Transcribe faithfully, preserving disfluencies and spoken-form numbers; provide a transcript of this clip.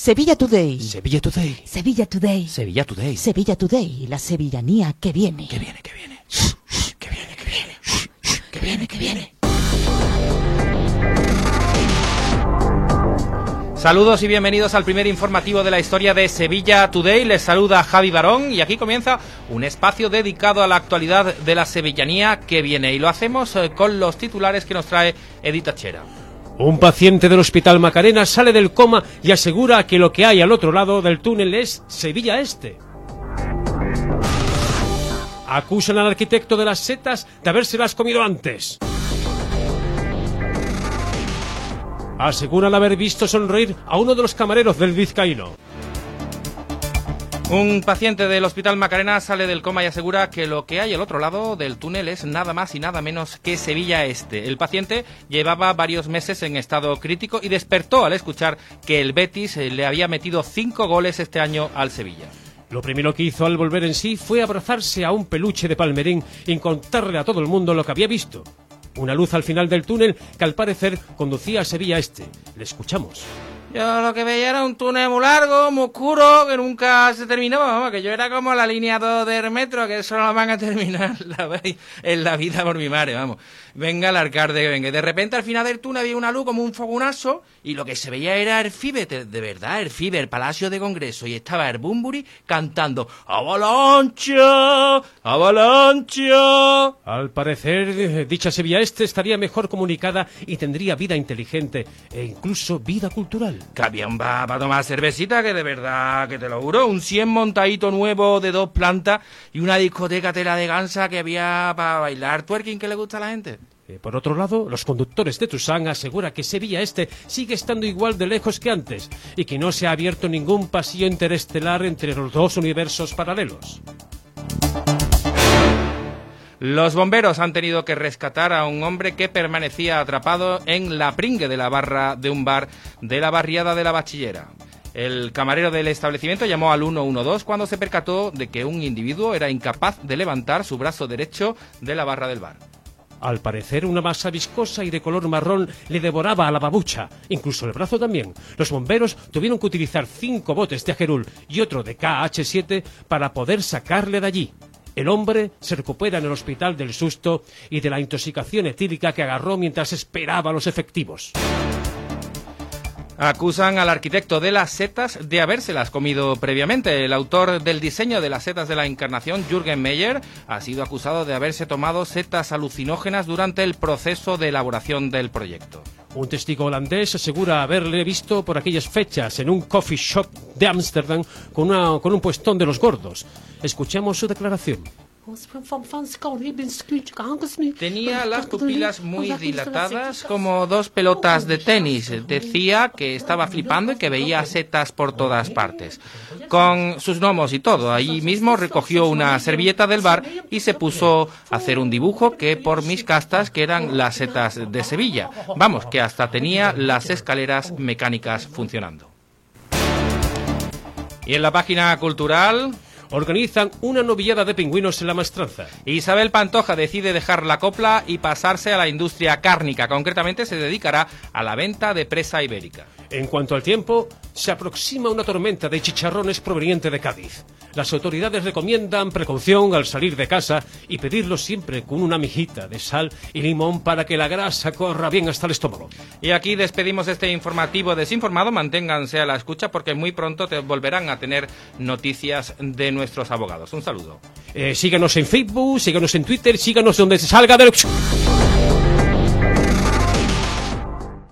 Sevilla Today. Sevilla Today. Sevilla Today. Sevilla Today. Sevilla Today, la sevillanía que viene. Que viene, que viene. Shh, shh, que viene, que viene. Shh, shh, que viene, que viene. Saludos y bienvenidos al primer informativo de la historia de Sevilla Today. Les saluda Javi Barón y aquí comienza un espacio dedicado a la actualidad de la sevillanía que viene. Y lo hacemos con los titulares que nos trae Edith Tachera. Un paciente del Hospital Macarena sale del coma y asegura que lo que hay al otro lado del túnel es Sevilla Este. Acusan al arquitecto de las setas de habérselas comido antes. Aseguran haber visto sonreír a uno de los camareros del Vizcaíno. Un paciente del Hospital Macarena sale del coma y asegura que lo que hay al otro lado del túnel es nada más y nada menos que Sevilla Este. El paciente llevaba varios meses en estado crítico y despertó al escuchar que el Betis le había metido cinco goles este año al Sevilla. Lo primero que hizo al volver en sí fue abrazarse a un peluche de palmerín y contarle a todo el mundo lo que había visto. Una luz al final del túnel que al parecer conducía a Sevilla Este. Le escuchamos. Yo lo que veía era un túnel muy largo, muy oscuro, que nunca se terminaba, vamos, que yo era como la línea dos del metro, que eso no lo van a terminar la, en la vida por mi madre, vamos. Venga el alcalde que venga. De repente al final del túnel había una luz como un fogonazo y lo que se veía era el F I B E, de verdad, el F I B E, el Palacio de Congreso, y estaba el Bumburi cantando ¡Avalancha! ¡Avalancha! Al parecer, dicha Sevilla Este estaría mejor comunicada y tendría vida inteligente e incluso vida cultural. Que había un bar para tomar cervecita, que de verdad, que te lo juro, un cien montadito nuevo de dos plantas y una discoteca tela de gansa que había para bailar twerking que le gusta a la gente. Eh, por otro lado, los conductores de Tusán aseguran que Sevilla Este sigue estando igual de lejos que antes y que no se ha abierto ningún pasillo interestelar entre los dos universos paralelos. Los bomberos han tenido que rescatar a un hombre que permanecía atrapado en la pringue de la barra de un bar de la barriada de la Bachillera. El camarero del establecimiento llamó al uno uno dos cuando se percató de que un individuo era incapaz de levantar su brazo derecho de la barra del bar. Al parecer, una masa viscosa y de color marrón le devoraba a la babucha, incluso el brazo también. Los bomberos tuvieron que utilizar cinco botes de Agerul y otro de K H siete para poder sacarle de allí. El hombre se recupera en el hospital del susto y de la intoxicación etílica que agarró mientras esperaba a los efectivos. Acusan al arquitecto de las setas de habérselas comido previamente. El autor del diseño de las setas de la Encarnación, Jürgen Meyer, ha sido acusado de haberse tomado setas alucinógenas durante el proceso de elaboración del proyecto. Un testigo holandés asegura haberle visto por aquellas fechas en un coffee shop de Ámsterdam con, una, con un puestón de los gordos. Escuchemos su declaración. Tenía las pupilas muy dilatadas como dos pelotas de tenis. Decía que estaba flipando y que veía setas por todas partes. Con sus gnomos y todo. Allí mismo recogió una servilleta del bar y se puso a hacer un dibujo que por mis castas que eran las setas de Sevilla. Vamos, que hasta tenía las escaleras mecánicas funcionando. Y en la página cultural... Organizan una novillada de pingüinos en la Maestranza. Isabel Pantoja decide dejar la copla y pasarse a la industria cárnica. Concretamente se dedicará a la venta de presa ibérica. En cuanto al tiempo, se aproxima una tormenta de chicharrones proveniente de Cádiz. Las autoridades recomiendan precaución al salir de casa y pedirlo siempre con una mijita de sal y limón para que la grasa corra bien hasta el estómago. Y aquí despedimos este informativo desinformado. Manténganse a la escucha porque muy pronto te volverán a tener noticias de nuestros abogados. Un saludo. Eh, síganos en Facebook, síganos en Twitter, síganos donde se salga del...